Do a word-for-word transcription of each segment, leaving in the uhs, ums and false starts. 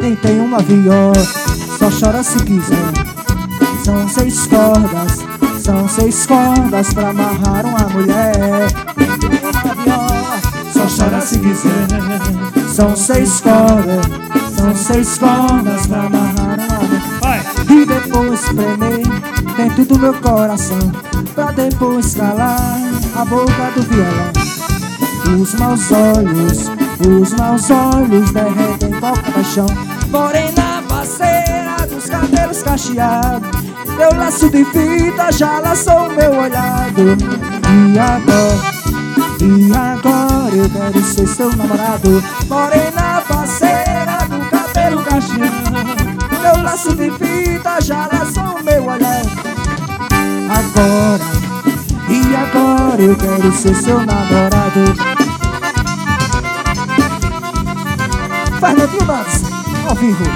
Quem tem uma viola só chora se quiser. São seis cordas, são seis cordas pra amarrar uma mulher. Quem tem uma viola só chora se quiser. São seis cordas, são seis cordas pra amarrar uma mulher. E depois premer dentro do meu coração, pra depois calar a boca do violão. Os maus olhos, os maus olhos derretem qualquer paixão. Morena parceira dos cabelos cacheados, teu laço de fita já laçou meu olhado. E agora, e agora eu quero ser seu namorado. Morena parceira do cabelo cacheado, teu laço de fita já laçou meu olhado. Agora, e agora eu quero ser seu namorado. Fernandinho Dantas, ao vivo.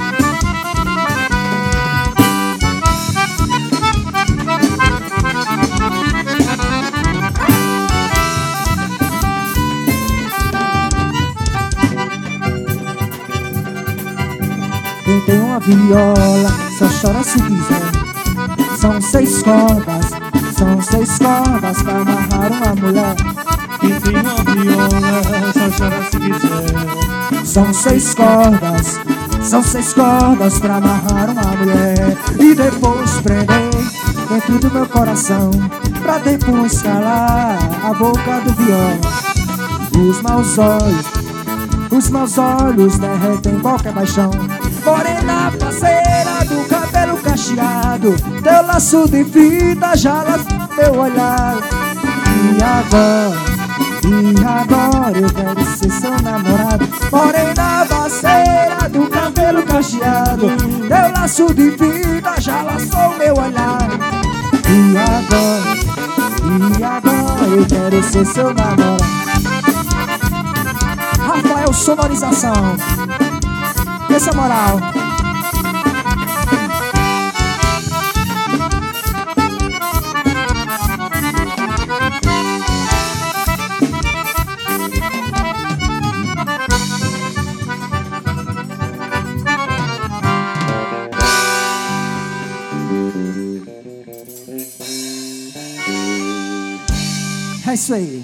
Quem tem uma viola só chora se quiser. São seis cordas, são seis cordas pra amarrar uma mulher. Quem tem uma viola só chora se quiser. São seis cordas, são seis cordas pra amarrar uma mulher. E depois prender dentro do meu coração, pra depois calar a boca do viola. Os maus olhos, os maus olhos derretem qualquer paixão. Morena parceira do cabelo cacheado, teu laço de fita já laçou meu olhar. E agora, e agora eu quero ser seu namorado. Morena parceira do cabelo cacheado, teu laço de fita já laçou meu olhar. E agora, e agora eu quero ser seu namorado. Rafael Sonorização, essa moral. É isso aí.